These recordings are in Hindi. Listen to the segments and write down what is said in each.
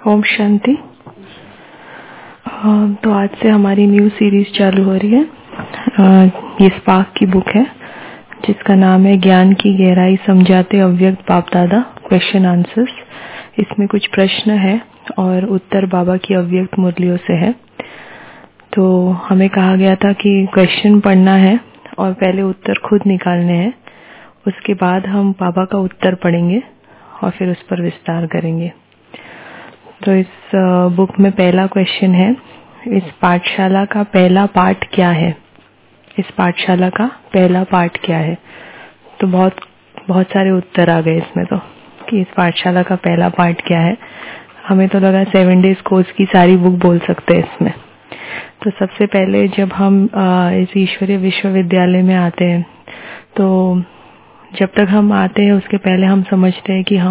ओम शांति। तो आज से हमारी न्यू सीरीज चालू हो रही है। ये स्पार्क की बुक है जिसका नाम है ज्ञान की गहराई समझाते अव्यक्त बाप दादा क्वेश्चन आंसर्स। इसमें कुछ प्रश्न है और उत्तर बाबा की अव्यक्त मुरलियों से है। तो हमें कहा गया था कि क्वेश्चन पढ़ना है और पहले उत्तर खुद निकालने हैं, उसके बाद हम बाबा का उत्तर पढ़ेंगे और फिर उस पर विस्तार करेंगे। तो इस बुक में पहला क्वेश्चन है, इस पाठशाला का पहला पाठ क्या है? इस पाठशाला का पहला पाठ क्या है? तो बहुत सारे उत्तर आ गए इसमें तो कि इस पाठशाला का पहला पाठ क्या है। हमें तो लगा 7 डेज कोर्स की सारी बुक बोल सकते हैं इसमें। तो सबसे पहले जब हम इस ईश्वरीय विश्वविद्यालय में आते हैं, तो जब तक हम आते हैं उसके पहले हम समझते हैं कि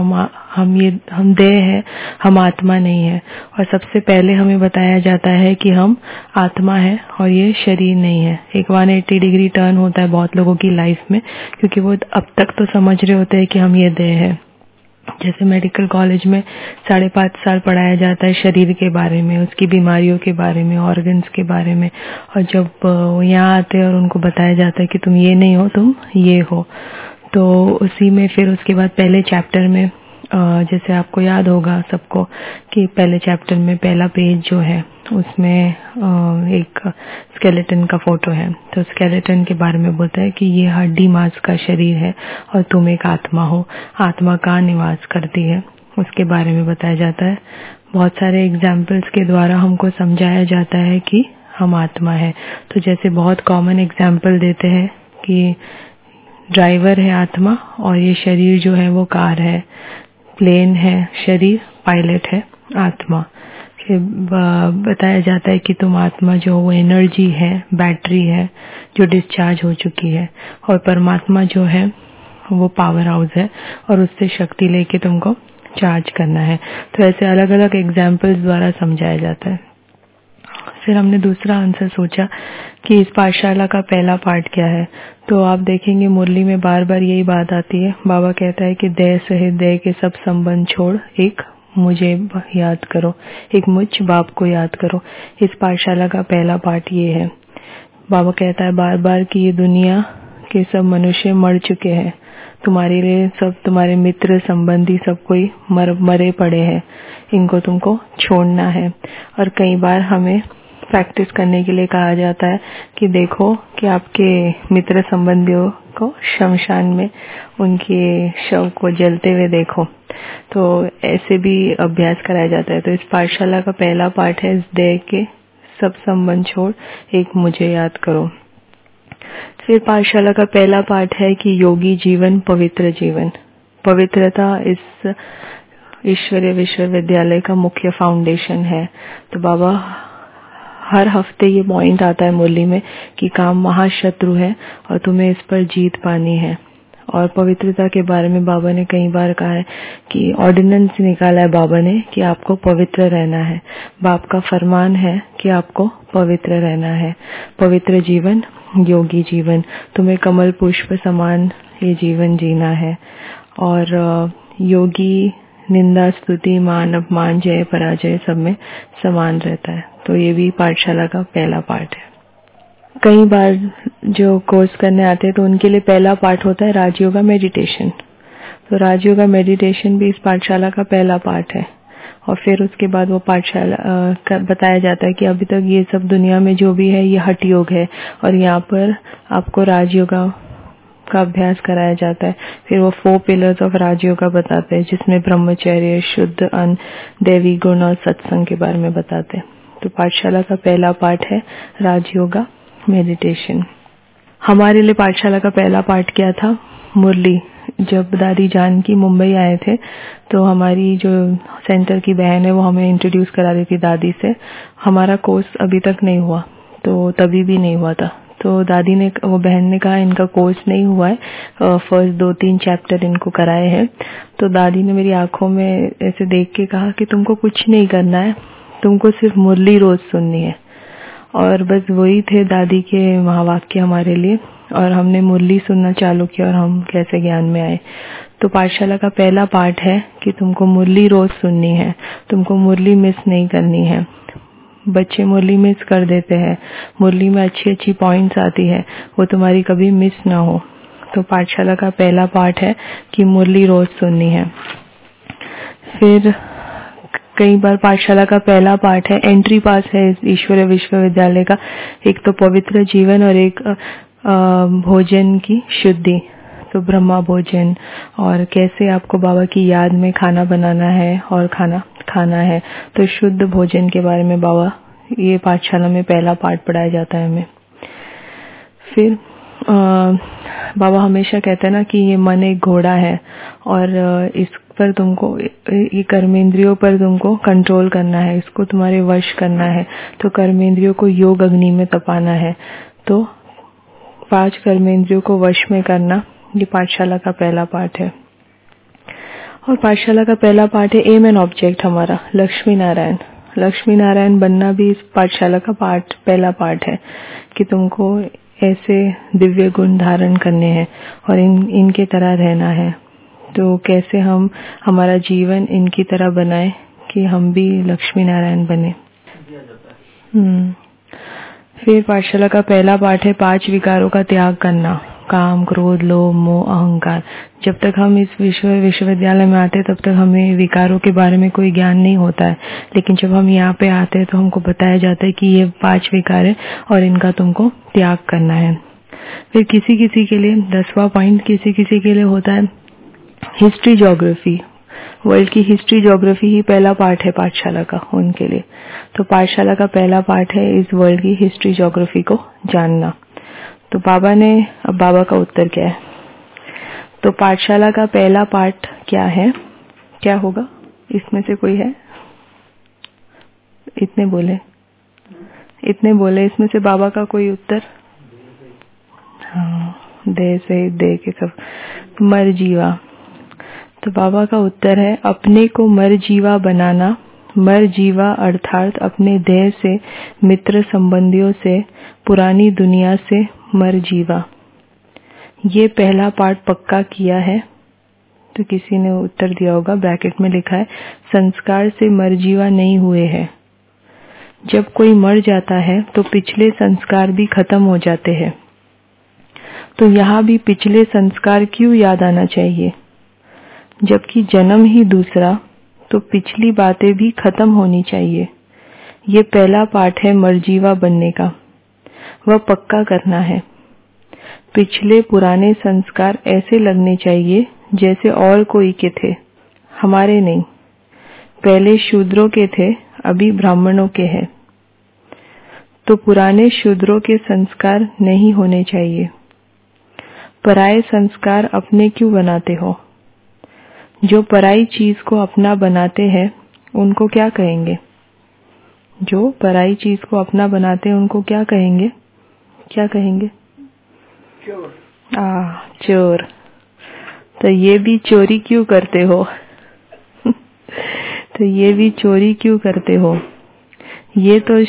हम देह है, हम आत्मा नहीं है। और सबसे पहले हमें बताया जाता है कि हम आत्मा है और ये शरीर नहीं है। एक 180 डिग्री टर्न होता है बहुत लोगों की लाइफ में, क्योंकि वो अब तक तो समझ रहे होते हैं कि हम ये देह है। जैसे मेडिकल कॉलेज में 5.5 साल पढ़ाया जाता है शरीर के बारे में, उसकी बीमारियों के बारे में, ऑर्गन्स के बारे में। और जब यहाँ आते हैं और उनको बताया जाता है कि तुम ये नहीं हो, तुम ये हो, तो उसी में फिर उसके बाद पहले चैप्टर में जैसे आपको याद होगा सबको कि पहले चैप्टर में पहला पेज जो है उसमें एक स्केलेटन का फोटो है। तो स्केलेटन के बारे में बोलता है कि ये हड्डी मांस का शरीर है और तुम एक आत्मा हो, आत्मा कहाँ निवास करती है उसके बारे में बताया जाता है। बहुत सारे एग्जाम्पल्स के द्वारा हमको समझाया जाता है कि हम आत्मा है। तो जैसे बहुत कॉमन एग्जाम्पल देते हैं कि ड्राइवर है आत्मा और ये शरीर जो है वो कार है, प्लेन है शरीर, पायलट है आत्मा। फिर बताया जाता है कि तुम आत्मा जो वो एनर्जी है, बैटरी है जो डिस्चार्ज हो चुकी है, और परमात्मा जो है वो पावर हाउस है और उससे शक्ति लेके तुमको चार्ज करना है। तो ऐसे अलग अलग एग्जाम्पल्स द्वारा समझाया जाता है। फिर हमने दूसरा आंसर सोचा कि इस पाठशाला का पहला पाठ क्या है। तो आप देखेंगे मुरली में बार बार यही बात आती है। बाबा कहता है कि देह सहित देह के सब संबंध छोड़ एक मुझे याद करो, एक मुझ बाप को याद करो। इस पाठशाला का पहला पाठ ये है। बाबा कहता है बार बार कि ये दुनिया के सब मनुष्य मर चुके हैं, तुम्हारे लिए सब तुम्हारे मित्र संबंधी सब कोई मरे पड़े हैं, इनको तुमको छोड़ना है। और कई बार हमें प्रैक्टिस करने के लिए कहा जाता है कि देखो कि आपके मित्र संबंधियों को शमशान में उनके शव को जलते हुए देखो। तो ऐसे भी अभ्यास कराया जाता है। तो इस पाठशाला का पहला पाठ है, इस देह के सब संबंध छोड़ एक मुझे याद करो। फिर पाठशाला का पहला पाठ है कि योगी जीवन पवित्र जीवन। पवित्रता इस ईश्वरीय विश्वविद्यालय का मुख्य फाउंडेशन है। तो बाबा हर हफ्ते ये पॉइंट आता है मुरली में कि काम महाशत्रु है और तुम्हें इस पर जीत पानी है। और पवित्रता के बारे में बाबा ने कई बार कहा है कि ऑर्डिनेंस निकाला है बाबा ने कि आपको पवित्र रहना है। बाप का फरमान है कि आपको पवित्र रहना है। पवित्र जीवन, योगी जीवन, तुम्हें कमल पुष्प समान ये जीवन जीना है। और योगी निंदा स्तुति मान अपमान जय पराजय सब में समान रहता है। तो ये भी पाठशाला का पहला पाठ है। कई बार जो कोर्स करने आते हैं तो उनके लिए पहला पाठ होता है राजयोगा मेडिटेशन। तो राजयोगा मेडिटेशन भी इस पाठशाला का पहला पाठ है। और फिर उसके बाद वो पाठशाला बताया जाता है कि अभी तक ये सब दुनिया में जो भी है ये हठ योग है और यहाँ पर आपको राजयोगा का अभ्यास कराया जाता है। फिर वो 4 पिलर्स ऑफ राजयोगा बताते हैं जिसमें ब्रह्मचर्य, शुद्ध अन्न, दैवी गुण और सत्संग के बारे में बताते हैं। तो पाठशाला का पहला पाठ है राजयोगा मेडिटेशन। हमारे लिए पाठशाला का पहला पाठ क्या था? मुरली। जब दादी जानकी मुंबई आए थे तो हमारी जो सेंटर की बहन है वो हमें इंट्रोड्यूस करा रही थी दादी से। हमारा कोर्स अभी तक नहीं हुआ, तो तभी भी नहीं हुआ था। तो दादी ने, वो बहन ने कहा इनका कोर्स नहीं हुआ है, फर्स्ट 2-3 चैप्टर इनको कराए हैं। तो दादी ने मेरी आंखों में ऐसे देख के कहा कि तुमको कुछ नहीं करना है, तुमको सिर्फ मुरली रोज सुननी है। और बस वही थे दादी के महावाक्य हमारे लिए, और हमने मुरली सुनना चालू किया और हम कैसे ज्ञान में आए। तो पाठशाला का पहला पाठ है कि तुमको मुरली रोज सुननी है, तुमको मुरली मिस नहीं करनी है। बच्चे मुरली मिस कर देते हैं, मुरली में अच्छी अच्छी पॉइंट्स आती है, वो तुम्हारी कभी मिस ना हो। तो पाठशाला का पहला पाठ है कि मुरली रोज सुननी है। फिर कई बार पाठशाला का पहला पाठ है, एंट्री पास है इस ईश्वरीय विश्वविद्यालय का, एक तो पवित्र जीवन और एक भोजन की शुद्धि। तो ब्रह्मा भोजन और कैसे आपको बाबा की याद में खाना बनाना है और खाना है, तो शुद्ध भोजन के बारे में बाबा ये पाठशाला में पहला पाठ पढ़ाया जाता है हमें। फिर बाबा हमेशा कहते हैं ना कि ये मन एक घोड़ा है और इस पर तुमको, ये कर्मेंद्रियों पर तुमको कंट्रोल करना है, इसको तुम्हारे वश करना है। तो कर्मेंद्रियों को योग अग्नि में तपाना है। तो 5 कर्मेंद्रियों को वश में करना, ये पाठशाला का पहला पाठ है। और पाठशाला का पहला पाठ है एम एंड ऑब्जेक्ट हमारा लक्ष्मी नारायण। लक्ष्मी नारायण बनना भी इस पाठशाला का पहला पाठ है कि तुमको ऐसे दिव्य गुण धारण करने हैं और इनके तरह रहना है। तो कैसे हम हमारा जीवन इनकी तरह बनाए कि हम भी लक्ष्मी नारायण बने। फिर पाठशाला का पहला पाठ है 5 विकारों का त्याग करना, काम, क्रोध, लोभ, मोह, अहंकार। जब तक हम इस विश्वविद्यालय में आते तब तक हमें विकारों के बारे में कोई ज्ञान नहीं होता है, लेकिन जब हम यहाँ पे आते हैं तो हमको बताया जाता है कि ये 5 विकार है और इनका तुमको त्याग करना है। फिर किसी किसी के लिए 10वां पॉइंट किसी किसी के लिए होता है हिस्ट्री ज्योग्राफी। वर्ल्ड की हिस्ट्री ज्योग्राफी ही पहला पार्ट है पाठशाला का उनके लिए। तो पाठशाला का पहला पार्ट है इस वर्ल्ड की हिस्ट्री ज्योग्राफी को जानना। तो बाबा ने, अब बाबा का उत्तर क्या है? तो पाठशाला का पहला पार्ट क्या है, क्या होगा? इसमें से कोई है? इतने बोले इसमें से बाबा का कोई उत्तर? हाँ, दे से दे के सब मर जीवा। तो बाबा का उत्तर है अपने को मर जीवा बनाना। मर जीवा अर्थात अपने देह से, मित्र संबंधियों से, पुरानी दुनिया से मर जीवा। ये पहला पार्ट पक्का किया है। तो किसी ने उत्तर दिया होगा, ब्रैकेट में लिखा है संस्कार से मर जीवा नहीं हुए हैं। जब कोई मर जाता है तो पिछले संस्कार भी खत्म हो जाते हैं। तो यहाँ भी पिछले संस्कार क्यों याद आना चाहिए? जबकि जन्म ही दूसरा, तो पिछली बातें भी खत्म होनी चाहिए। ये पहला पाठ है मरजीवा बनने का, वह पक्का करना है। पिछले पुराने संस्कार ऐसे लगने चाहिए जैसे और कोई के थे, हमारे नहीं। पहले शूद्रों के थे, अभी ब्राह्मणों के हैं। तो पुराने शूद्रों के संस्कार नहीं होने चाहिए। पराये संस्कार अपने क्यों बनाते हो? जो पराई चीज को अपना बनाते हैं उनको क्या कहेंगे? जो पराई चीज को अपना बनाते हैं उनको क्या कहेंगे? क्या कहेंगे? चोर। चोर। तो ये भी चोरी क्यों करते हो? तो ये भी चोरी क्यों करते हो? ये तो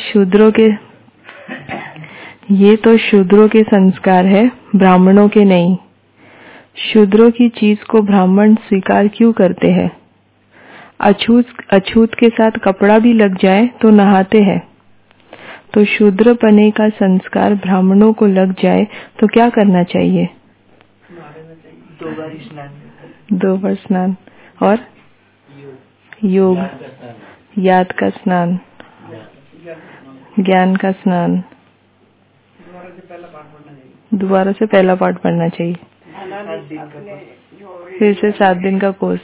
शूद्रों के संस्कार है, ब्राह्मणों के नहीं। शूद्रों की चीज को ब्राह्मण स्वीकार क्यों करते हैं? अछूत के साथ कपड़ा भी लग जाए तो नहाते हैं। तो शूद्र पने का संस्कार ब्राह्मणों को लग जाए तो क्या करना चाहिए? 2 बार स्नान और योग, याद का स्नान, ज्ञान का स्नान। दोबारा से पहला पाठ पढ़ना चाहिए। फिर से 7 दिन का कोर्स।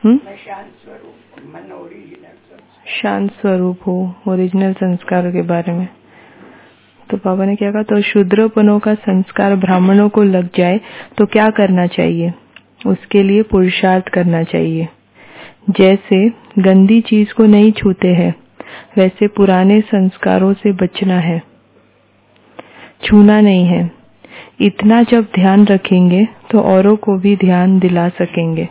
शांत स्वरूप हो, ओरिजिनल संस्कारों के बारे में। तो बाबा ने क्या कहा? तो शूद्रपनों का संस्कार ब्राह्मणों को लग जाए तो क्या करना चाहिए? उसके लिए पुरुषार्थ करना चाहिए। जैसे गंदी चीज को नहीं छूते हैं, वैसे पुराने संस्कारों से बचना है, छूना नहीं है। इतना जब ध्यान रखेंगे तो औरों को भी ध्यान दिला सकेंगे।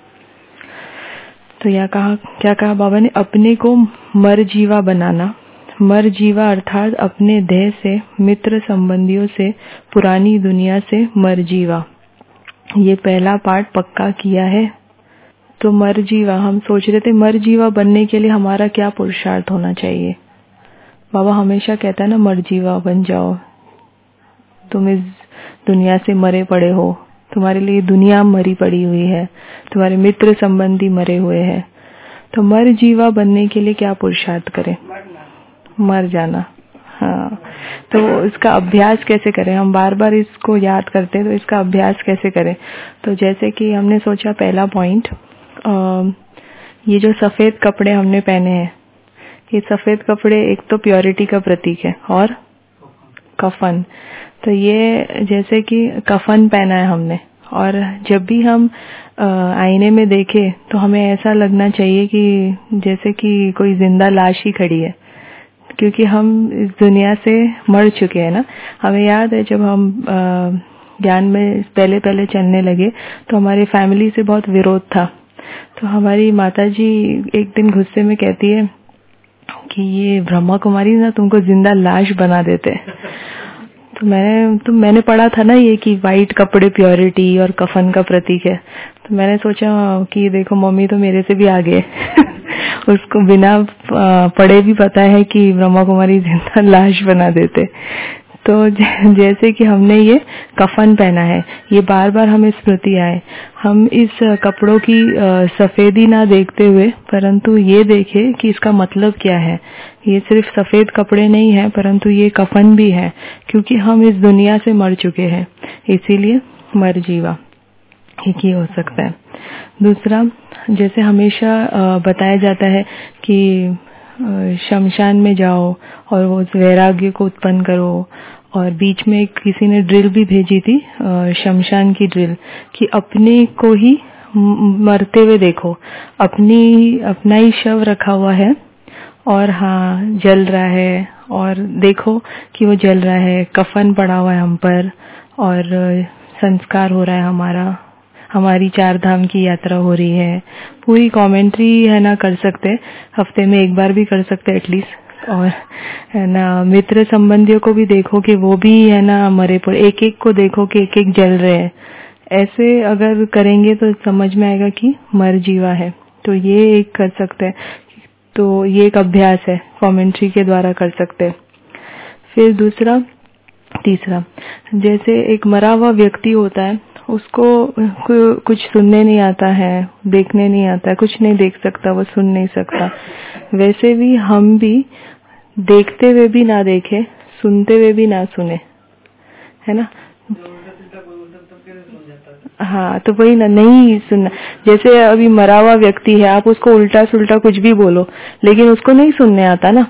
तो क्या कहा बाबा ने? अपने को मर जीवा बनाना, मर जीवा अर्थात अपने देह से, मित्र संबंधियों से, पुरानी दुनिया से मर जीवा। ये पहला पार्ट पक्का किया है। तो मर जीवा, हम सोच रहे थे मर जीवा बनने के लिए हमारा क्या पुरुषार्थ होना चाहिए। बाबा हमेशा कहता है ना, मर जीवा बन जाओ, तुम इस दुनिया से मरे पड़े हो, तुम्हारे लिए दुनिया मरी पड़ी हुई है, तुम्हारे मित्र संबंधी मरे हुए हैं। तो मर जीवा बनने के लिए क्या पुरुषार्थ करें? मर जाना। हाँ, तो इसका अभ्यास कैसे करें? हम बार बार इसको याद करते हैं, तो इसका अभ्यास कैसे करें? तो जैसे कि हमने सोचा पहला पॉइंट, ये जो सफेद कपड़े हमने पहने हैं, ये सफेद कपड़े एक तो प्योरिटी का प्रतीक है और कफन। तो ये जैसे कि कफन पहना है हमने, और जब भी हम आईने में देखें तो हमें ऐसा लगना चाहिए कि जैसे कि कोई जिंदा लाश ही खड़ी है, क्योंकि हम इस दुनिया से मर चुके हैं ना। हमें याद है जब हम ज्ञान में पहले पहले चलने लगे तो हमारे फैमिली से बहुत विरोध था। तो हमारी माताजी एक दिन गुस्से में कहती है कि ये ब्रह्मा कुमारी ना तुमको जिंदा लाश बना देते। तो मैंने पढ़ा था ना ये कि वाइट कपड़े प्योरिटी और कफन का प्रतीक है। तो मैंने सोचा कि देखो मम्मी तो मेरे से भी आगे उसको बिना पढ़े भी पता है कि ब्रह्मा कुमारी जिंदा लाश बना देते। तो जैसे कि हमने ये कफन पहना है, ये बार बार हमें स्मृति आए। हम इस कपड़ों की सफेदी ना देखते हुए परंतु ये देखें कि इसका मतलब क्या है। ये सिर्फ सफेद कपड़े नहीं है परंतु ये कफन भी है, क्योंकि हम इस दुनिया से मर चुके हैं, इसीलिए मर जीवा। एक ही हो सकता है। दूसरा, जैसे हमेशा बताया जाता है कि शमशान में जाओ और वो वैराग्य को उत्पन्न करो, और बीच में किसी ने ड्रिल भी भेजी थी, शमशान की ड्रिल, कि अपने को ही मरते हुए देखो, अपना ही शव रखा हुआ है और हाँ जल रहा है, और देखो कि वो जल रहा है, कफन पड़ा हुआ है हम पर, और संस्कार हो रहा है हमारा, हमारी 4 धाम की यात्रा हो रही है। पूरी कमेंट्री है ना कर सकते, हफ्ते में एक बार भी कर सकते एटलीस्ट। और है ना मित्र संबंधियों को भी देखो कि वो भी है ना मरे पड़े, एक एक को देखो कि एक एक जल रहे हैं। ऐसे अगर करेंगे तो समझ में आएगा कि मर जीवा है। तो ये एक कर सकते हैं। तो ये एक अभ्यास है, कमेंट्री के द्वारा कर सकते हैं। फिर दूसरा, तीसरा, जैसे एक मरा हुआ व्यक्ति होता है, उसको कुछ सुनने नहीं आता है, देखने नहीं आता है, कुछ नहीं देख सकता, वो सुन नहीं सकता। वैसे भी हम भी देखते हुए भी ना देखे, सुनते हुए भी ना सुने, है ना। हाँ, तो वही ना, नहीं सुनना। जैसे अभी मरा हुआ व्यक्ति है, आप उसको उल्टा सुल्टा कुछ भी बोलो, लेकिन उसको नहीं सुनने आता ना।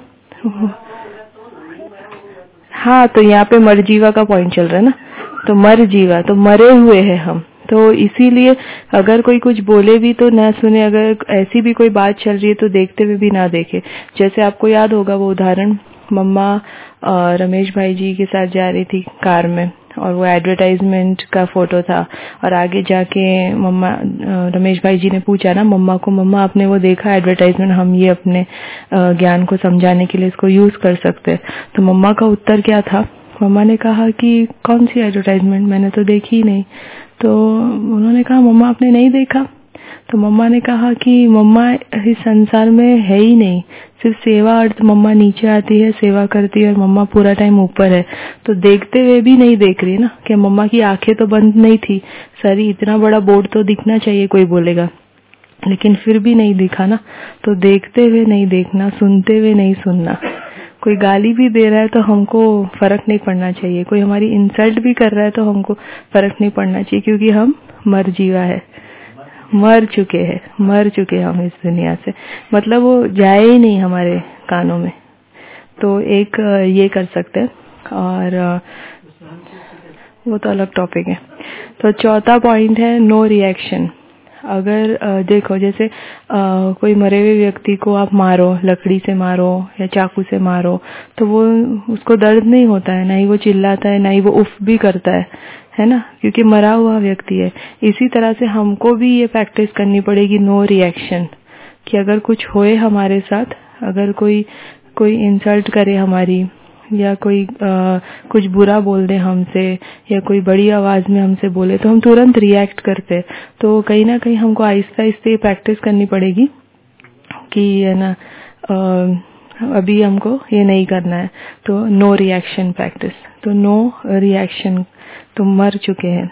हाँ, तो यहाँ पे मर जीवा का पॉइंट चल रहा है ना। तो मर जीवा, तो मरे हुए हैं हम। तो इसीलिए अगर कोई कुछ बोले भी तो ना सुने, अगर ऐसी भी कोई बात चल रही है तो देखते हुए भी ना देखे। जैसे आपको याद होगा वो उदाहरण, मम्मा रमेश भाई जी के साथ जा रही थी कार में, और वो एडवर्टाइजमेंट का फोटो था, और आगे जाके मम्मा रमेश भाई जी ने पूछा ना मम्मा को, मम्मा आपने वो देखा एडवर्टाइजमेंट, हम ये अपने ज्ञान को समझाने के लिए इसको यूज कर सकते हैं। तो मम्मा का उत्तर क्या था? मम्मा ने कहा कि कौन सी एडवर्टाइजमेंट, मैंने तो देखी ही नहीं। तो उन्होंने कहा मम्मा आपने नहीं देखा? तो मम्मा ने कहा कि मम्मा इस संसार में है ही नहीं, सिर्फ सेवा अर्थ मम्मा नीचे आती है, सेवा करती है, और मम्मा पूरा टाइम ऊपर है। तो देखते हुए भी नहीं देख रही है ना, कि मम्मा की आंखें तो बंद नहीं थी, सरी इतना बड़ा बोर्ड तो दिखना चाहिए, कोई बोलेगा, लेकिन फिर भी नहीं दिखा ना। तो देखते हुए नहीं देखना, सुनते हुए नहीं सुनना। कोई गाली भी दे रहा है तो हमको फर्क नहीं पड़ना चाहिए, कोई हमारी इंसल्ट भी कर रहा है तो हमको फर्क नहीं पड़ना चाहिए, क्योंकि हम मर जीवा है, मर चुके हैं हम इस दुनिया से, मतलब वो जाए ही नहीं हमारे कानों में। तो एक ये कर सकते हैं, और वो तो अलग टॉपिक है। तो चौथा पॉइंट है नो रिएक्शन। अगर देखो जैसे कोई मरे हुए व्यक्ति को आप मारो, लकड़ी से मारो या चाकू से मारो, तो वो उसको दर्द नहीं होता है, ना ही वो चिल्लाता है, ना ही वो उफ भी करता है ना, क्योंकि मरा हुआ व्यक्ति है। इसी तरह से हमको भी ये प्रैक्टिस करनी पड़ेगी नो रिएक्शन, कि अगर कुछ होए हमारे साथ, अगर कोई कोई इंसल्ट करे हमारी, या कोई कुछ बुरा बोल दे हमसे, या कोई बड़ी आवाज में हमसे बोले, तो हम तुरंत रिएक्ट करते। तो कहीं ना कहीं हमको आहिस्ता आहिस्ता ये प्रैक्टिस करनी पड़ेगी कि है ना, अभी हमको ये नहीं करना है। तो नो रिएक्शन प्रैक्टिस, तो नो रिएक्शन, तुम मर चुके हैं।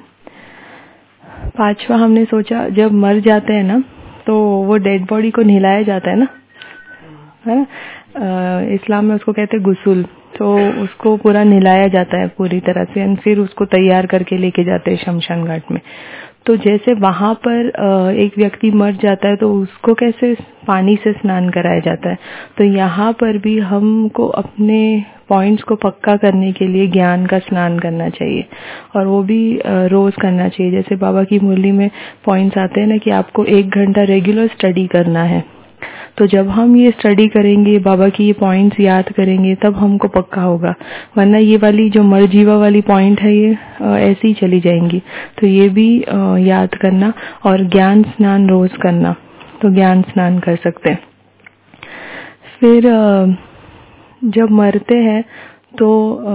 5वां हमने सोचा, जब मर जाते हैं ना तो वो डेड बॉडी को नहलाया जाता है ना, है ना, इस्लाम में उसको कहते हैं गुस्ल। तो उसको पूरा नहलाया जाता है पूरी तरह से, और फिर उसको तैयार करके लेके जाते हैं शमशान घाट में। तो जैसे वहां पर एक व्यक्ति मर जाता है तो उसको कैसे पानी से स्नान कराया जाता है, तो यहाँ पर भी हमको अपने पॉइंट्स को पक्का करने के लिए ज्ञान का स्नान करना चाहिए, और वो भी रोज करना चाहिए। जैसे बाबा की मुरली में पॉइंट्स आते हैं ना कि आपको 1 घंटा रेगुलर स्टडी करना है। तो जब हम ये स्टडी करेंगे, बाबा की ये पॉइंट्स याद करेंगे, तब हमको पक्का होगा। वरना ये वाली जो मरजीवा वाली पॉइंट है ये ऐसी ही चली जाएंगी। तो ये भी याद करना, और ज्ञान स्नान रोज करना, तो ज्ञान स्नान कर सकते हैं। फिर जब मरते हैं तो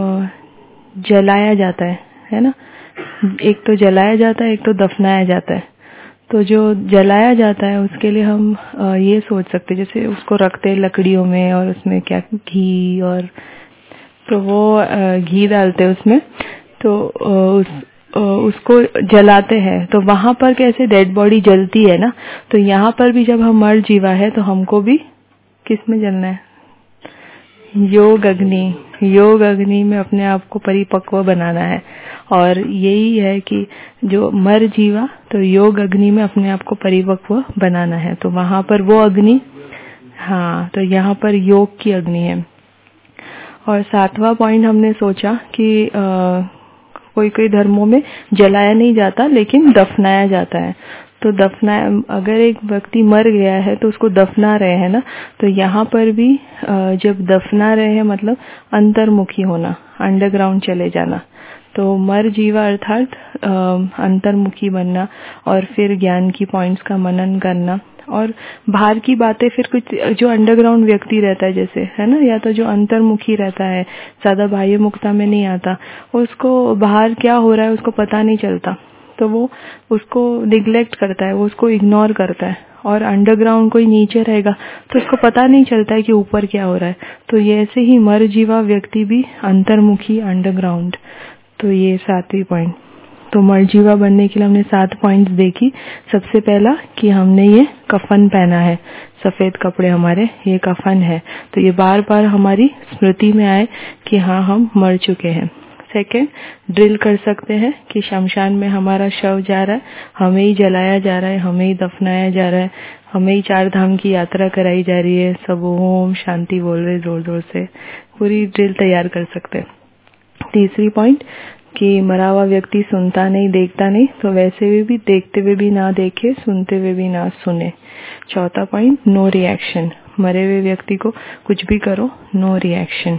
जलाया जाता है ना, एक तो जलाया जाता है, एक तो दफनाया जाता है। तो जो जलाया जाता है उसके लिए हम ये सोच सकते, जैसे उसको रखते हैं लकड़ियों में, और उसमें क्या घी, और तो वो घी डालते हैं उसमें, तो उसको जलाते हैं। तो वहां पर कैसे डेड बॉडी जलती है ना, तो यहाँ पर भी जब हम मर जीवा है तो हमको भी किस में जलना है, योग अग्नि, योग अग्नि में अपने आप को परिपक्व बनाना है। और यही है कि जो मर जीवा, तो योग अग्नि में अपने आप को परिपक्व बनाना है। तो वहां पर वो अग्नि, हाँ, तो यहाँ पर योग की अग्नि है। और 7वां पॉइंट हमने सोचा कि कोई कोई धर्मों में जलाया नहीं जाता लेकिन दफनाया जाता है। तो दफनाया, अगर एक व्यक्ति मर गया है तो उसको दफना रहे हैं ना, तो यहाँ पर भी जब दफना रहे हैं मतलब अंतर्मुखी होना, अंडरग्राउंड चले जाना। तो मर जीवा अर्थात अंतर्मुखी बनना, और फिर ज्ञान की पॉइंट्स का मनन करना, और बाहर की बातें फिर कुछ जो अंडरग्राउंड व्यक्ति रहता है जैसे, है ना, या तो जो अंतर्मुखी रहता है, ज्यादा बाह्य मुक्ता में नहीं आता, उसको बाहर क्या हो रहा है उसको पता नहीं चलता, तो वो उसको निग्लेक्ट करता है, वो उसको इग्नोर करता है। और अंडरग्राउंड कोई नीचे रहेगा तो उसको पता नहीं चलता है कि ऊपर क्या हो रहा है। तो ये ऐसे ही मर जीवा व्यक्ति भी अंतर्मुखी, अंडरग्राउंड। तो ये 7वीं पॉइंट। तो मरजीवा बनने के लिए हमने 7 पॉइंट्स देखी। सबसे पहला कि हमने ये कफन पहना है, सफेद कपड़े हमारे, ये कफन है, तो ये बार बार हमारी स्मृति में आए कि हाँ हम मर चुके हैं। सेकंड, ड्रिल कर सकते हैं कि शमशान में हमारा शव जा रहा है, हमें ही जलाया जा रहा है, हमें ही दफनाया जा रहा है, हमें ही 4 धाम की यात्रा कराई जा रही है, सब ओम शांति बोल रहे जोर जोर से, पूरी ड्रिल तैयार कर सकते हैं। तीसरी पॉइंट कि मरा हुआ व्यक्ति सुनता नहीं, देखता नहीं, तो वैसे भी देखते हुए भी ना देखे, सुनते हुए भी ना सुने। चौथा पॉइंट, नो रिएक्शन, मरे हुए व्यक्ति को कुछ भी करो, नो रिएक्शन।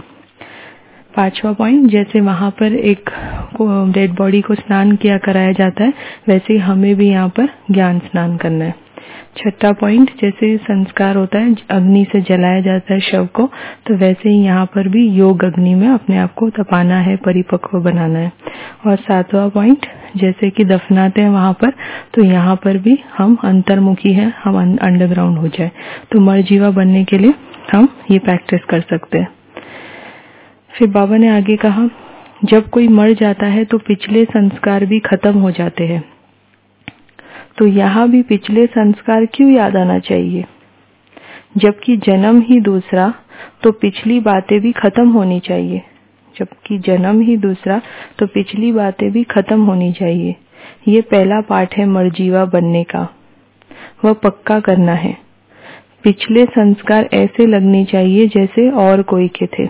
5वां पॉइंट, जैसे वहां पर एक डेड बॉडी को स्नान किया कराया जाता है, वैसे ही हमें भी यहाँ पर ज्ञान स्नान करना है। 6वां पॉइंट, जैसे संस्कार होता है, अग्नि से जलाया जाता है शव को, तो वैसे ही यहाँ पर भी योग अग्नि में अपने आप को तपाना है, परिपक्व बनाना है। और 7वां पॉइंट, जैसे कि दफनाते हैं वहां पर, तो यहाँ पर भी हम अंतर्मुखी हैं, हम अंडरग्राउंड हो जाए। तो मरजीवा बनने के लिए हम ये प्रैक्टिस कर सकते हैं। फिर बाबा ने आगे कहा, जब कोई मर जाता है तो पिछले संस्कार भी खत्म हो जाते हैं, तो यहाँ भी पिछले संस्कार क्यों याद आना चाहिए? जबकि जन्म ही दूसरा, तो पिछली बातें भी खत्म होनी चाहिए। जबकि जन्म ही दूसरा, तो पिछली बातें भी खत्म होनी चाहिए। ये पहला पाठ है मरजीवा बनने का, वह पक्का करना है। पिछले संस्कार ऐसे लगने चाहिए जैसे और कोई के थे।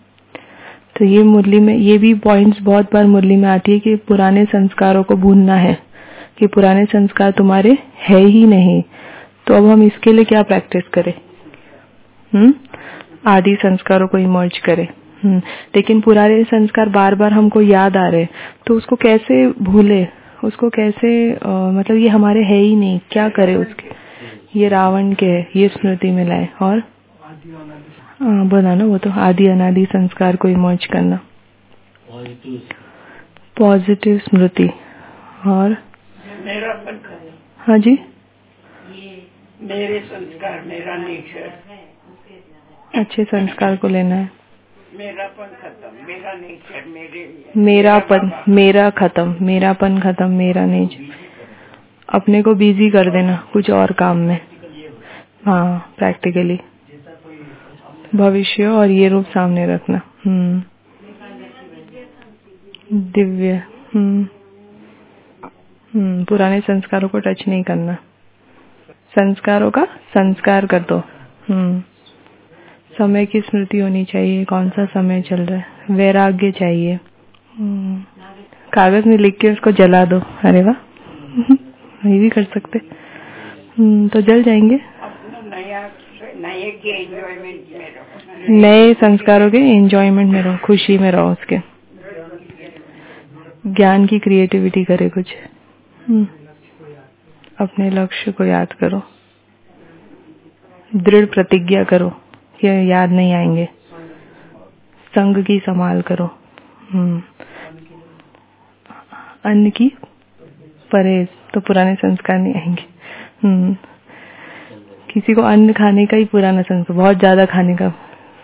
तो ये मुरली में, ये भी पॉइंट्स बहुत बार मुरली में आती है कि पुराने संस्कारों को भूलना है, कि पुराने संस्कार तुम्हारे है ही नहीं, तो अब हम इसके लिए क्या प्रैक्टिस करें? आदि संस्कारों को इमर्ज करें। लेकिन पुराने संस्कार बार बार हमको याद आ रहे, तो उसको कैसे भूले, उसको कैसे मतलब ये हमारे है ही नहीं, क्या करे उसके? ये रावण के है, ये स्मृति में लाए। और बोला ना वो तो आदि अनादि संस्कार को इमर्ज करना, पॉजिटिव स्मृति और हाँ जी मेरे संस्कार, मेरा नेचर, अच्छे संस्कार को लेना है। मेरापन खत्म, मेरा नेचर, मेरापन, मेरा खत्म, मेरापन खत्म, मेरा नेचर, अपने को बिजी कर देना कुछ और काम में। हाँ, प्रैक्टिकली भविष्य और ये रूप सामने रखना। दिव्य। पुराने संस्कारों को टच नहीं करना, संस्कारों का संस्कार कर दो। समय की स्मृति होनी चाहिए, कौन सा समय चल रहा है, वैराग्य चाहिए। कागज में लिख के उसको जला दो। अरे वाह, ये भी कर सकते। तो जल जाएंगे। नए संस्कारों के एंजॉयमेंट में रहो, खुशी में रहो, उसके ज्ञान की क्रिएटिविटी करे कुछ। अपने लक्ष्य को याद करो, दृढ़ प्रतिज्ञा करो कि याद नहीं आएंगे, संग की संभाल करो, अन्न की परहेज, तो पुराने संस्कार नहीं आएंगे। किसी को अन्न खाने का ही पुराना संस्कार, बहुत ज्यादा खाने का।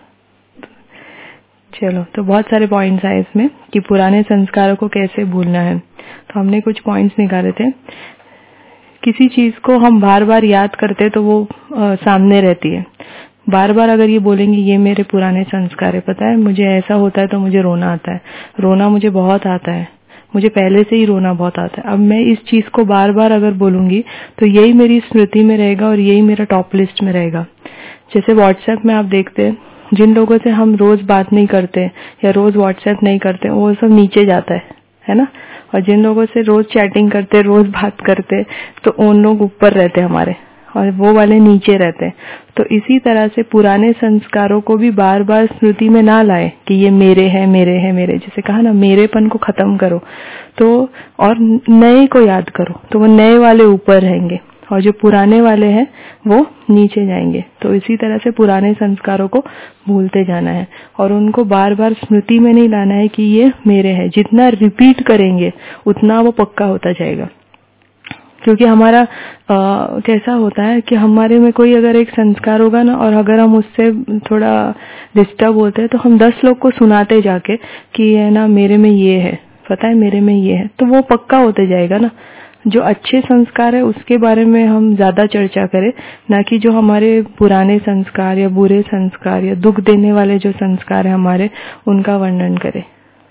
चलो, तो बहुत सारे पॉइंट्स आए इसमें कि पुराने संस्कारों को कैसे भूलना है। तो हमने कुछ पॉइंट्स निकाले थे। किसी चीज को हम बार बार याद करते तो वो सामने रहती है। बार बार अगर ये बोलेंगे ये मेरे पुराने संस्कार है, पता है मुझे ऐसा होता है तो मुझे रोना आता है, रोना मुझे बहुत आता है, मुझे पहले से ही रोना बहुत आता है। अब मैं इस चीज को बार बार अगर बोलूंगी तो यही मेरी स्मृति में रहेगा और यही मेरा टॉप लिस्ट में रहेगा। जैसे व्हाट्सएप में आप देखते हैं, जिन लोगों से हम रोज बात नहीं करते या रोज व्हाट्सएप नहीं करते, वो सब नीचे जाता है ना। और जिन लोगों से रोज चैटिंग करते, रोज बात करते, तो उन लोग ऊपर रहते हमारे और वो वाले नीचे रहते हैं। तो इसी तरह से पुराने संस्कारों को भी बार बार स्मृति में ना लाए कि ये मेरे हैं, मेरे हैं, मेरे, जैसे कहा ना, मेरेपन को खत्म करो तो, और नए को याद करो तो वो नए वाले ऊपर रहेंगे और जो पुराने वाले हैं वो नीचे जाएंगे। तो इसी तरह से पुराने संस्कारों को भूलते जाना है और उनको बार बार स्मृति में नहीं लाना है कि ये मेरे हैं। जितना रिपीट करेंगे उतना वो पक्का होता जाएगा। क्योंकि हमारा कैसा होता है कि हमारे में कोई अगर एक संस्कार होगा ना, और अगर हम उससे थोड़ा डिस्टर्ब होते हैं तो हम 10 लोग को सुनाते जाके कि है ना मेरे में ये है, पता है मेरे में ये है, तो वो पक्का होते जाएगा ना। जो अच्छे संस्कार है उसके बारे में हम ज्यादा चर्चा करें, ना कि जो हमारे पुराने संस्कार या बुरे संस्कार या दुख देने वाले जो संस्कार है हमारे, उनका वर्णन करें।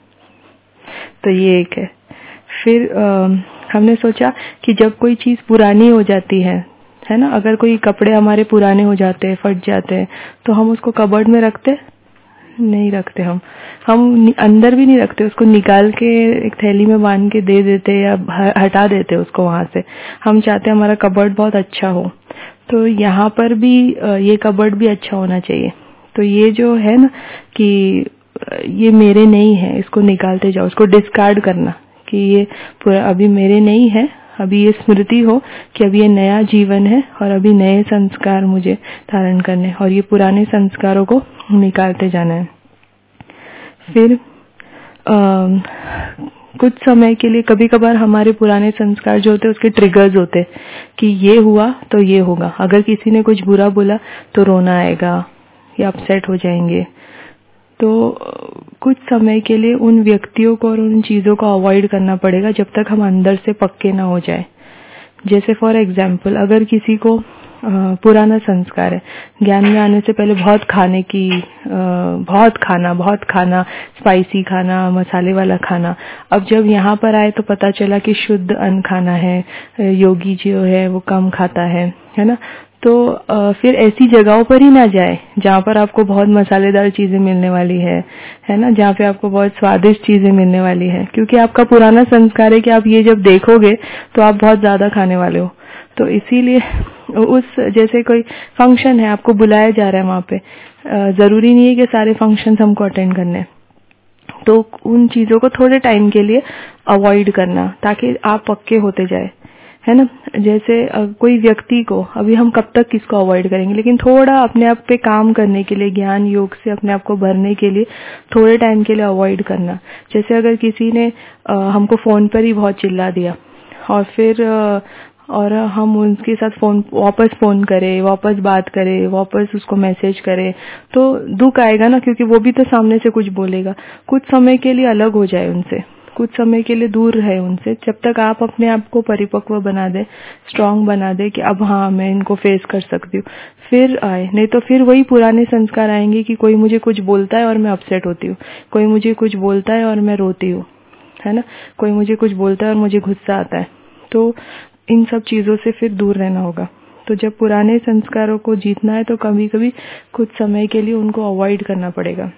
तो ये एक है। फिर हमने सोचा कि जब कोई चीज पुरानी हो जाती है ना, अगर कोई कपड़े हमारे पुराने हो जाते हैं, फट जाते हैं, तो हम उसको कबर्ड में रखते नहीं रखते, हम अंदर भी नहीं रखते, उसको निकाल के एक थैली में बांध के दे देते या हटा देते उसको वहां से। हम चाहते हैं हमारा कबर्ड बहुत अच्छा हो, तो यहाँ पर भी ये कबर्ड भी अच्छा होना चाहिए। तो ये जो है ना कि ये मेरे नहीं है, इसको निकालते जाओ, इसको डिस्कार्ड करना कि ये पूरा अभी मेरे नहीं है, अभी ये स्मृति हो कि अभी ये नया जीवन है और अभी नए संस्कार मुझे धारण करने, और ये पुराने संस्कारों को निकालते जाना है। फिर कुछ समय के लिए कभी कभार हमारे पुराने संस्कार जो होते हैं उसके ट्रिगर्स होते हैं कि ये हुआ तो ये होगा, अगर किसी ने कुछ बुरा बोला तो रोना आएगा या अपसेट हो जाएंगे। तो कुछ समय के लिए उन व्यक्तियों को और उन चीजों को अवॉइड करना पड़ेगा जब तक हम अंदर से पक्के ना हो जाए। जैसे फॉर एग्जाम्पल, अगर किसी को पुराना संस्कार है, ज्ञान में आने से पहले बहुत खाना, स्पाइसी खाना, मसाले वाला खाना, अब जब यहाँ पर आए तो पता चला कि शुद्ध अन्न खाना है, योगी जो है वो कम खाता है ना। तो फिर ऐसी जगहों पर ही ना जाए जहाँ पर आपको बहुत मसालेदार चीजें मिलने वाली है ना, जहाँ पे आपको बहुत स्वादिष्ट चीजें मिलने वाली है, क्योंकि आपका पुराना संस्कार है कि आप ये जब देखोगे तो आप बहुत ज्यादा खाने वाले हो। तो इसीलिए उस जैसे कोई फंक्शन है, आपको बुलाया जा रहा है वहाँ पे, जरूरी नहीं है कि सारे फंक्शन हमको अटेंड करने, तो उन चीजों को थोड़े टाइम के लिए अवॉइड करना ताकि आप पक्के होते जाए। है ना। जैसे कोई व्यक्ति को अभी हम कब तक किसको अवॉइड करेंगे, लेकिन थोड़ा अपने आप पे काम करने के लिए, ज्ञान योग से अपने आप को भरने के लिए थोड़े टाइम के लिए अवॉइड करना। जैसे अगर किसी ने हमको फोन पर ही बहुत चिल्ला दिया और फिर और हम उनके साथ वापस फोन करें, वापस बात करें, वापस उसको मैसेज करें, तो दुख आएगा ना, क्योंकि वो भी तो सामने से कुछ बोलेगा। कुछ समय के लिए अलग हो जाए उनसे, कुछ समय के लिए दूर रहे उनसे, जब तक आप अपने आप को परिपक्व बना दे, स्ट्रांग बना दे कि अब हाँ मैं इनको फेस कर सकती हूँ, फिर आए। नहीं तो फिर वही पुराने संस्कार आएंगे कि कोई मुझे कुछ बोलता है और मैं अपसेट होती हूँ, कोई मुझे कुछ बोलता है और मैं रोती हूँ, है ना, कोई मुझे कुछ बोलता है और मुझे गुस्सा आता है। तो इन सब चीजों से फिर दूर रहना होगा। तो जब पुराने संस्कारों को जीतना है तो कभी कभी कुछ समय के लिए उनको अवॉइड करना पड़ेगा।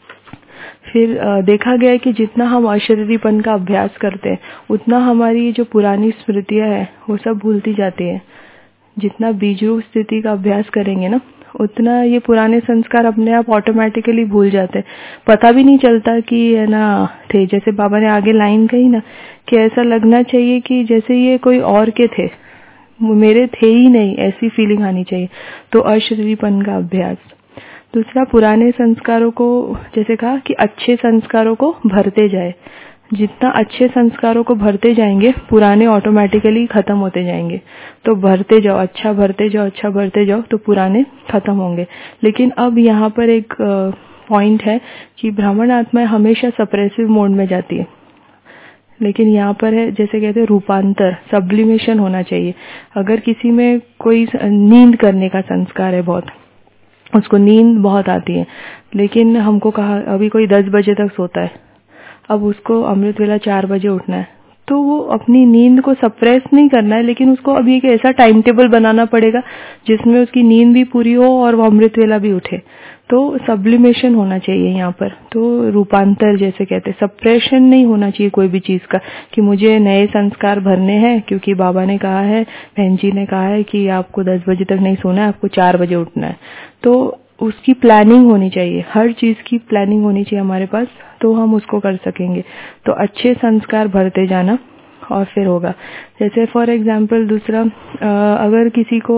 फिर देखा गया है कि जितना हम अशरीरीपन का अभ्यास करते हैं उतना हमारी जो पुरानी स्मृतियां हैं वो सब भूलती जाती है। जितना बीजरूप स्थिति का अभ्यास करेंगे ना, उतना ये पुराने संस्कार अपने आप ऑटोमेटिकली भूल जाते हैं, पता भी नहीं चलता कि है ना थे। जैसे बाबा ने आगे लाइन कही ना कि ऐसा लगना चाहिए कि जैसे ये कोई और के थे, मेरे थे ही नहीं, ऐसी फीलिंग आनी चाहिए। तो अशरीरीपन का अभ्यास। दूसरा, पुराने संस्कारों को, जैसे कहा कि अच्छे संस्कारों को भरते जाए। जितना अच्छे संस्कारों को भरते जाएंगे पुराने ऑटोमेटिकली खत्म होते जाएंगे। तो भरते जाओ, अच्छा भरते जाओ, अच्छा भरते जाओ, तो पुराने खत्म होंगे। लेकिन अब यहाँ पर एक पॉइंट है कि ब्राह्मण आत्मा हमेशा सप्रेसिव मोड में जाती है, लेकिन यहाँ पर है जैसे कहते हैं रूपांतर, सब्लिमेशन होना चाहिए। अगर किसी में कोई नींद करने का संस्कार है बहुत, उसको नींद बहुत आती है, लेकिन हमको कहा अभी कोई 10 बजे तक सोता है, अब उसको अमृत वेला 4 बजे उठना है, तो वो अपनी नींद को सप्रेस नहीं करना है, लेकिन उसको अभी एक ऐसा टाइम टेबल बनाना पड़ेगा जिसमें उसकी नींद भी पूरी हो और वो अमृत वेला भी उठे। तो सब्लिमेशन होना चाहिए यहाँ पर। तो रूपांतर जैसे कहते हैं, सप्रेशन नहीं होना चाहिए कोई भी चीज का कि मुझे नए संस्कार भरने हैं क्योंकि बाबा ने कहा है, बहन जी ने कहा है कि आपको 10 बजे तक नहीं सोना है, आपको 4 बजे उठना है। तो उसकी प्लानिंग होनी चाहिए, हर चीज की प्लानिंग होनी चाहिए हमारे पास, तो हम उसको कर सकेंगे। तो अच्छे संस्कार भरते जाना और फिर होगा। जैसे फॉर एग्जांपल दूसरा, अगर किसी को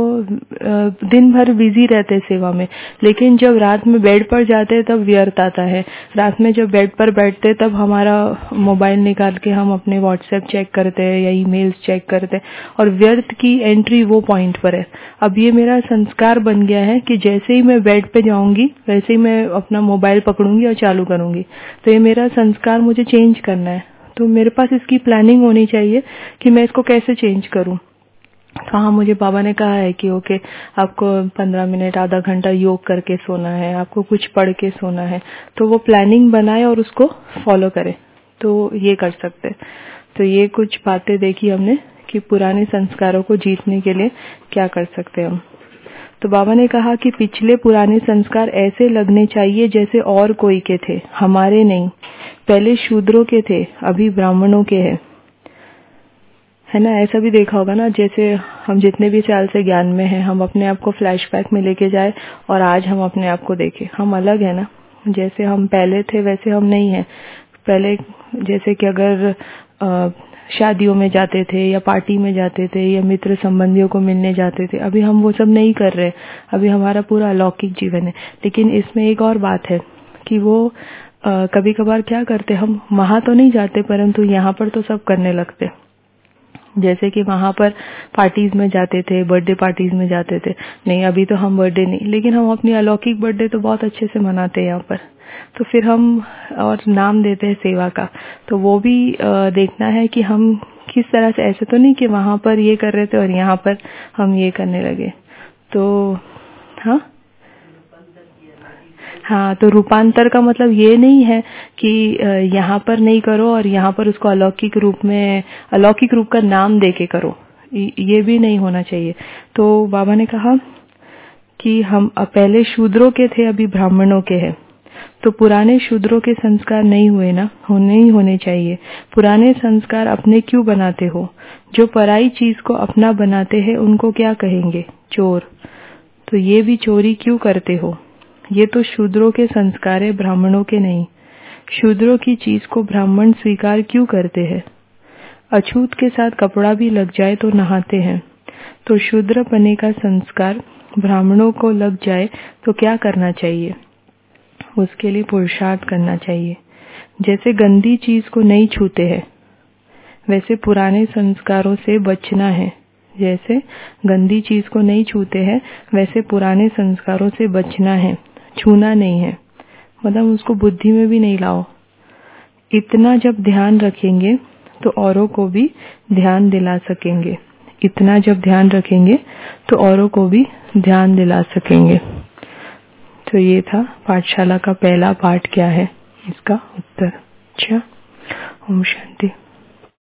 दिन भर बिजी रहते सेवा में, लेकिन जब रात में बेड पर जाते तब व्यर्थ आता है। रात में जब बेड पर बैठते तब हमारा मोबाइल निकाल के हम अपने व्हाट्सएप चेक करते हैं या ईमेल्स चेक करते हैं, और व्यर्थ की एंट्री वो पॉइंट पर है। अब ये मेरा संस्कार बन गया है कि जैसे ही मैं बेड पे जाऊंगी वैसे ही मैं अपना मोबाइल पकड़ूंगी और चालू करूंगी। तो ये मेरा संस्कार मुझे चेंज करना है, तो मेरे पास इसकी प्लानिंग होनी चाहिए कि मैं इसको कैसे चेंज करूं। तो हाँ, मुझे बाबा ने कहा है कि ओके, आपको 15 मिनट आधा घंटा योग करके सोना है, आपको कुछ पढ़ के सोना है, तो वो प्लानिंग बनाए और उसको फॉलो करे, तो ये कर सकते हैं। तो ये कुछ बातें देखी हमने कि पुराने संस्कारों को जीतने के लिए क्या कर सकते हैं हम। तो बाबा ने कहा कि पिछले पुराने संस्कार ऐसे लगने चाहिए जैसे और कोई के थे, हमारे नहीं। पहले शूद्रों के थे, अभी ब्राह्मणों के हैं, है ना। ऐसा भी देखा होगा ना, जैसे हम जितने भी साल से ज्ञान में हैं, हम अपने आप को फ्लैशबैक में लेके जाए और आज हम अपने आप को देखें, हम अलग है ना। जैसे हम पहले थे वैसे हम नहीं है। पहले जैसे कि अगर शादियों में जाते थे या पार्टी में जाते थे या मित्र संबंधियों को मिलने जाते थे, अभी हम वो सब नहीं कर रहे। अभी हमारा पूरा अलौकिक जीवन है। लेकिन इसमें एक और बात है कि वो कभी कभार क्या करते, हम वहां तो नहीं जाते परंतु यहाँ पर तो सब करने लगते। जैसे कि वहां पर पार्टीज में जाते थे, बर्थडे पार्टीज में जाते थे, नहीं अभी तो हम बर्थडे नहीं, लेकिन हम अपनी अलौकिक बर्थडे तो बहुत अच्छे से मनाते हैं यहाँ पर। तो फिर हम और नाम देते हैं सेवा का, तो वो भी देखना है कि हम किस तरह से, ऐसे तो नहीं कि वहां पर ये कर रहे थे और यहाँ पर हम ये करने लगे। तो हाँ, तो रूपांतर का मतलब ये नहीं है कि यहाँ पर नहीं करो और यहाँ पर उसको अलौकिक रूप में, अलौकिक रूप का नाम देके करो, ये भी नहीं होना चाहिए। तो बाबा ने कहा कि हम पहले शूद्रों के थे, अभी ब्राह्मणों के हैं। तो पुराने शूद्रों के संस्कार नहीं हुए ना, नहीं होने चाहिए। पुराने संस्कार अपने क्यों बनाते हो? जो पराई चीज को अपना बनाते हैं उनको क्या कहेंगे? चोर। तो ये भी चोरी क्यों करते हो? ये तो शूद्रों के संस्कार है, ब्राह्मणों के नहीं। शूद्रों की चीज को ब्राह्मण स्वीकार क्यों करते हैं? अछूत के साथ कपड़ा भी लग जाए तो नहाते हैं। तो शूद्र पने का संस्कार ब्राह्मणों को लग जाए तो क्या करना चाहिए? उसके लिए पुरुषार्थ करना चाहिए। जैसे गंदी चीज को नहीं छूते हैं वैसे पुराने संस्कारों से बचना है। जैसे गंदी चीज को नहीं छूते हैं वैसे पुराने संस्कारों से बचना है, छूना नहीं है। मतलब उसको बुद्धि में भी नहीं लाओ। इतना जब ध्यान रखेंगे तो औरों को भी ध्यान दिला सकेंगे। इतना जब ध्यान रखेंगे तो औरों को भी ध्यान दिला सकेंगे। तो ये था पाठशाला का पहला पाठ क्या है, इसका उत्तर। अच्छा, ओम शांति।